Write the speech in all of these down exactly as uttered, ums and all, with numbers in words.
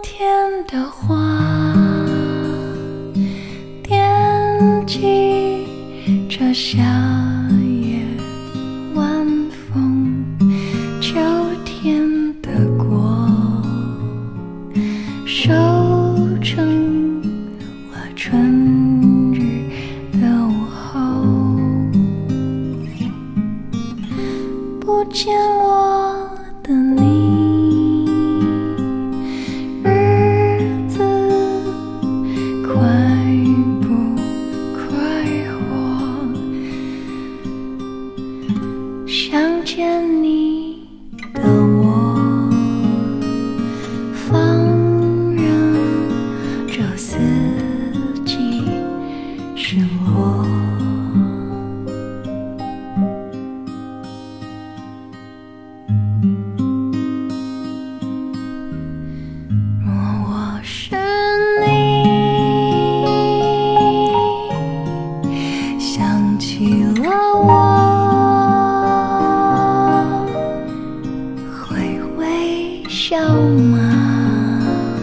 天的花，惦记着夏夜晚风，秋天的果收成了春日的午后，不见我的你，日子快不快活？想见你的我，放任这四季失落。若我是你，想起了我，会微笑吗？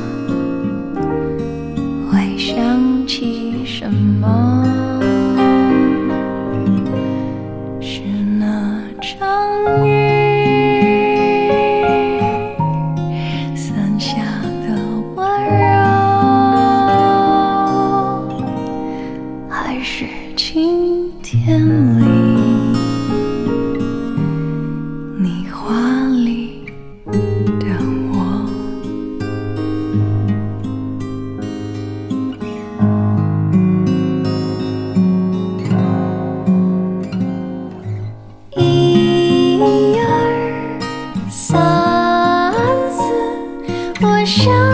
会想起什么？是那场雨伞下的温柔，还是晴天里你华丽的我？一二三四，我想